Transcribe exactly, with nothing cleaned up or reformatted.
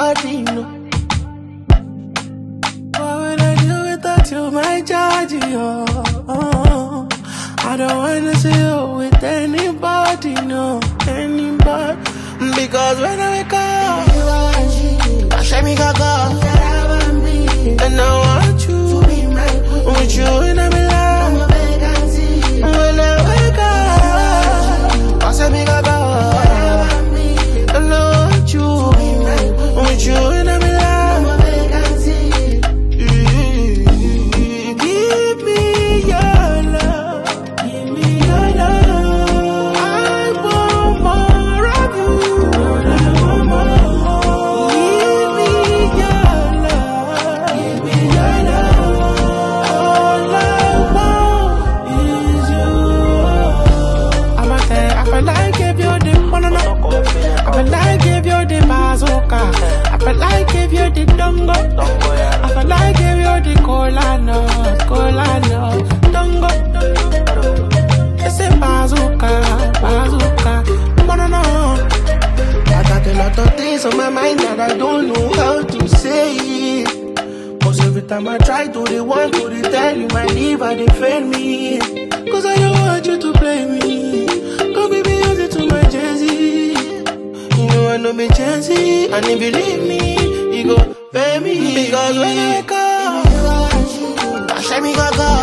anybody, no. What would I do without you, my Georgie? Oh, oh, oh. I don't wanna see you with anybody, no, anybody. Because when I wake up, I say me gaga, and I want you to be my queen. With you in my life, when I wake up, I say me gaga, and I want you to be my queen. With you in my life. Give me your love, give me your love. I want more of you. I want more. Give me your love, give me your love. All I want is you. I'm a thing. I feel like give you the banana. I feel like give you the bazooka. I feel like give you the dongo. I feel like give you the cola nut, cola nut, dongo. It's a bazooka, bazooka, banana. I got a lot of things on my mind that I don't know how to say. Cause every time I try to, they want to, they tell you my liver, they fail me. Cause I don't want you to play me. Come be music to my Jay-Z. You know I know me Jay-Z, and if you leave me, you go pay me. Because when I wake up, I say me gaga.